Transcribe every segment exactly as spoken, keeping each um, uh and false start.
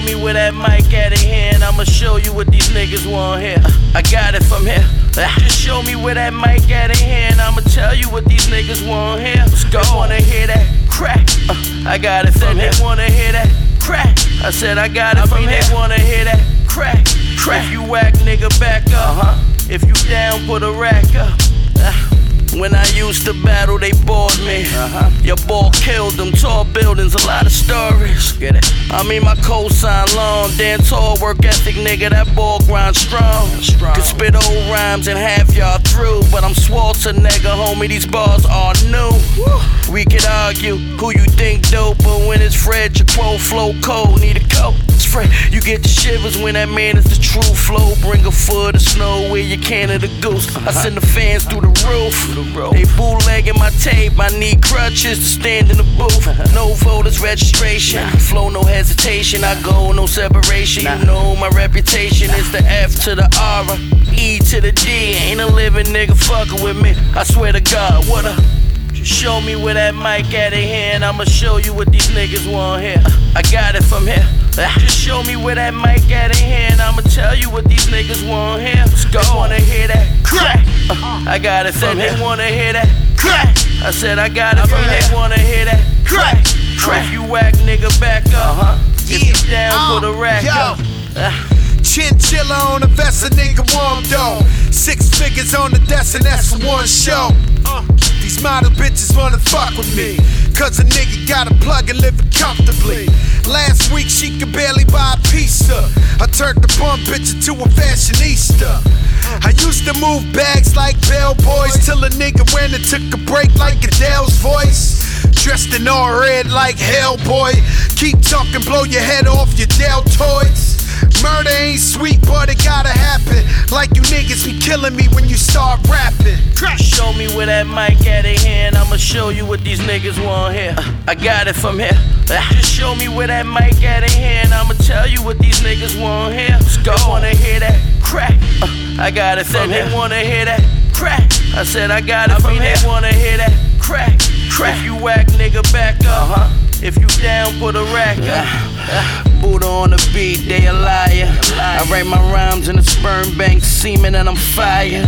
me where that mic at in here, and I'ma show you what these niggas want here. I got it from here. Just show me where that mic at in here, and I'ma tell you what these niggas want here. Let's go. They wanna hear that crack. Uh, I got it from here. They wanna hear that crack. I said I got it I from here. They wanna hear that crack. Crack. If you whack, nigga, back up. Uh-huh. If you down, put a rack up. Uh, When I used to battle, they bored me. Uh-huh. Your ball killed them, tall buildings, a lot of stories. Get it? I mean, my cosign long, damn tall work ethic, nigga, that ball grind strong. strong. Could spit old rhymes and half y'all through, but I'm Schwarzenegger, homie, these bars are new. Woo. We could argue who you think dope, but when it's Fred, your quote flow cold, need a coat. It's Fred, you get the shivers when that man is the true flow. Bring a foot of snow where you Canada goose. Uh-huh. I send the fans through the roof. They bootlegging my tape, I need crutches to stand in the booth. No voters registration, flow no hesitation, I go no separation. You know my reputation is the F to the R, E to the D. Ain't a living nigga fucking with me, I swear to God, what a. Just show me where that mic at in here, and I'ma show you what these niggas want here. I got it from here. Just show me where that mic at in here, and I'ma tell you what these niggas want here. Let's go. They wanna hear that crack. Uh, I got it from here. They wanna hear that crack. I said I got it from here. They wanna hear that crack. Crack. If you whack, nigga, back up. Uh-huh. If you down, put a rack up. Uh. Chinchilla on the vest, a nigga warm though. Six figures on the desk, and that's for one show. Uh, these model bitches wanna fuck with me, cause a nigga got a plug and living comfortably. Last week she could barely buy a pizza. I turned the bum bitch into a fashionista. I used to move bags like bellboys, till a nigga went and took a break like Adele's voice. Dressed in all red like Hellboy. Keep talking, blow your head off your deltoids. Murder ain't sweet, but it gotta happen. Like you niggas be killing me when you start rapping. Show me where that mic at in here, and I'ma show you what these niggas want here. Uh, I got it from here. Just show me where that mic at in here, and I'ma tell you what these niggas want here. Let's go. They wanna hear that crack. Uh, I got it from here. They wanna hear that crack. I said I got it from here. They wanna hear that crack. Crack. If you whack, nigga, back up. Uh-huh. If you down, put a rack up. Uh, Buddha on the beat, they a liar. I write my rhymes in the sperm bank, semen, and I'm fire.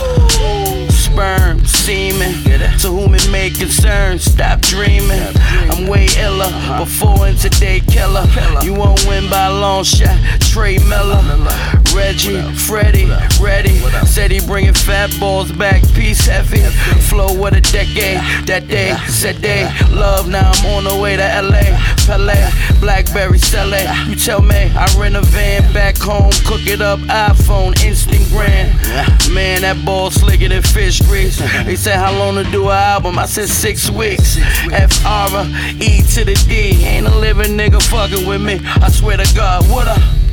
Woo! Sperm, semen, to whom it may concern, stop dreaming. I'm way iller, before and today killer. You won't win by a long shot, Trey Miller. Reggie, Freddie, ready. Said he bringing fat balls back, peace heavy. Flow what a decade, that day, said they love. Now I'm on the way to L A, Pele, Blackberry, sell it. You tell me, I rent a van back home, cook it up, iPhone, Instagram. Man, that ball slicker than fish grease. They said how long to do an album, I said six weeks. F R E to the D, ain't a living nigga fucking with me, I swear to God, what a.